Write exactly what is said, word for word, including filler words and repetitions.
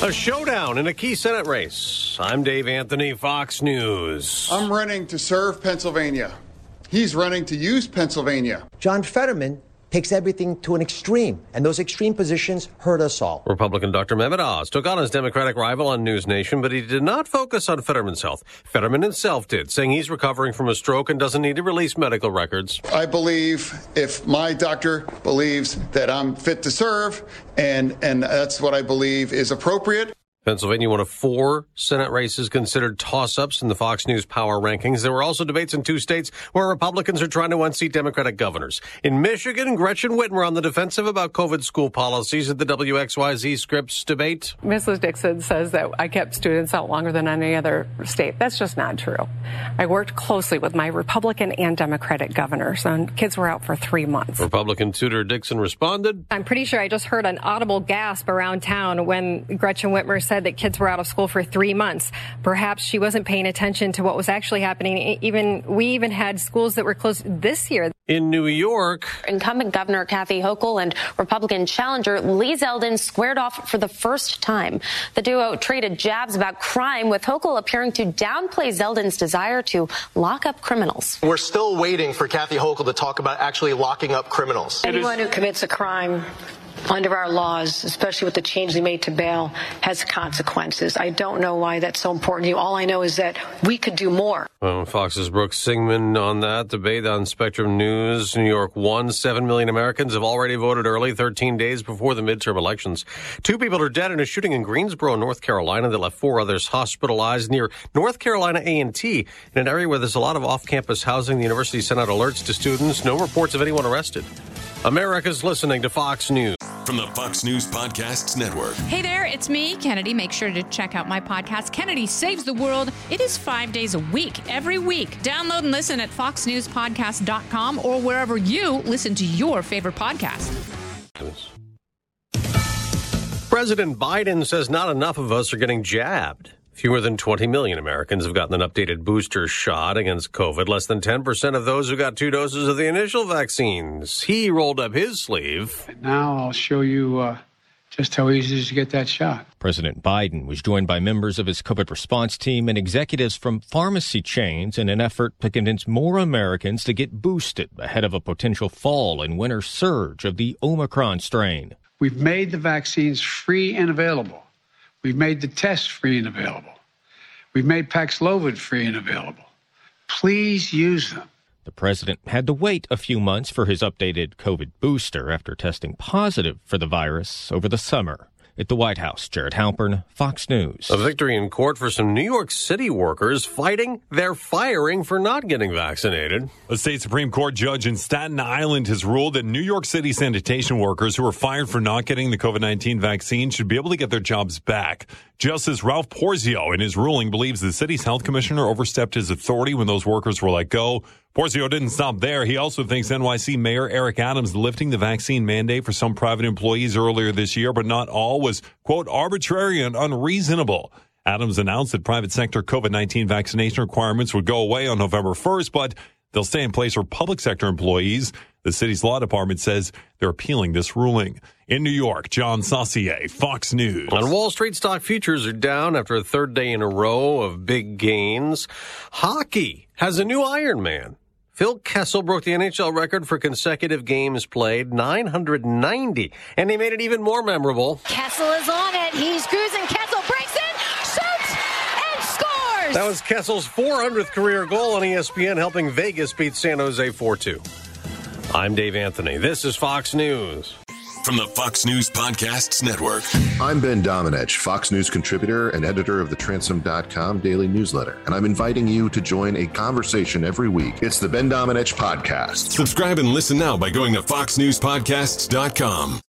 A showdown in a key Senate race. I'm Dave Anthony, Fox News. I'm running to serve Pennsylvania. He's running to use Pennsylvania. John Fetterman takes everything to an extreme, and those extreme positions hurt us all. Republican Doctor Mehmet Oz took on his Democratic rival on News Nation, but he did not focus on Fetterman's health. Fetterman himself did, saying he's recovering from a stroke and doesn't need to release medical records. I believe if my doctor believes that I'm fit to serve, and, and that's what I believe is appropriate. Pennsylvania, one of four Senate races considered toss-ups in the Fox News Power Rankings. There were also debates in two states where Republicans are trying to unseat Democratic governors. In Michigan, Gretchen Whitmer on the defensive about COVID school policies at the W X Y Z Scripps debate. Missus Dixon says that I kept students out longer than any other state. That's just not true. I worked closely with my Republican and Democratic governors, and kids were out for three months. Republican Tudor Dixon responded. I'm pretty sure I just heard an audible gasp around town when Gretchen Whitmer said said that kids were out of school for three months. Perhaps she wasn't paying attention to what was actually happening. Even we even had schools that were closed this year. In New York, incumbent Governor Kathy Hochul and Republican challenger Lee Zeldin squared off for the first time. The duo traded jabs about crime, with Hochul appearing to downplay Zeldin's desire to lock up criminals. We're still waiting for Kathy Hochul to talk about actually locking up criminals. Anyone who commits a crime under our laws, especially with the change they made to bail, has consequences. I don't know why that's so important to you. All I know is that we could do more. Well, Fox's Brooke Singman on that debate on Spectrum News. New York won. Seven million Americans have already voted early, thirteen days before the midterm elections. Two people are dead in a shooting in Greensboro, North Carolina, that left four others hospitalized near North Carolina A and T, in an area where there's a lot of off-campus housing. The university sent out alerts to students. No reports of anyone arrested. America's listening to Fox News. From the Fox News Podcasts Network. Hey there, it's me, Kennedy. Make sure to check out my podcast, Kennedy Saves the World. It is five days a week, every week. Download and listen at fox news podcast dot com or wherever you listen to your favorite podcast. President Biden says not enough of us are getting jabbed. Fewer than twenty million Americans have gotten an updated booster shot against COVID. Less than ten percent of those who got two doses of the initial vaccines. He rolled up his sleeve. And now I'll show you uh, just how easy it is to get that shot. President Biden was joined by members of his COVID response team and executives from pharmacy chains in an effort to convince more Americans to get boosted ahead of a potential fall and winter surge of the Omicron strain. We've made the vaccines free and available. We've made the tests free and available. We've made Paxlovid free and available. Please use them. The president had to wait a few months for his updated COVID booster after testing positive for the virus over the summer. At the White House, Jared Halpern, Fox News. A victory in court for some New York City workers fighting their firing for not getting vaccinated. A state Supreme Court judge in Staten Island has ruled that New York City sanitation workers who were fired for not getting the COVID nineteen vaccine should be able to get their jobs back. Justice Ralph Porzio, in his ruling, believes the city's health commissioner overstepped his authority when those workers were let go. Porzio didn't stop there. He also thinks N Y C Mayor Eric Adams lifting the vaccine mandate for some private employees earlier this year, but not all, was, quote, arbitrary and unreasonable. Adams announced that private sector COVID nineteen vaccination requirements would go away on November first, but they'll stay in place for public sector employees. The city's law department says they're appealing this ruling. In New York, John Saucier, Fox News. On Wall Street, stock futures are down after a third day in a row of big gains. Hockey has a new Iron Man. Phil Kessel broke the N H L record for consecutive games played, nine hundred ninety, and he made it even more memorable. Kessel is on it. He's cruising. Kessel breaks in, shoots, and scores! That was Kessel's four hundredth career goal on E S P N, helping Vegas beat San Jose four two. I'm Dave Anthony. This is Fox News. From the Fox News Podcasts Network. I'm Ben Domenech, Fox News contributor and editor of the Transom dot com daily newsletter. And I'm inviting you to join a conversation every week. It's the Ben Domenech Podcast. Subscribe and listen now by going to fox news podcasts dot com.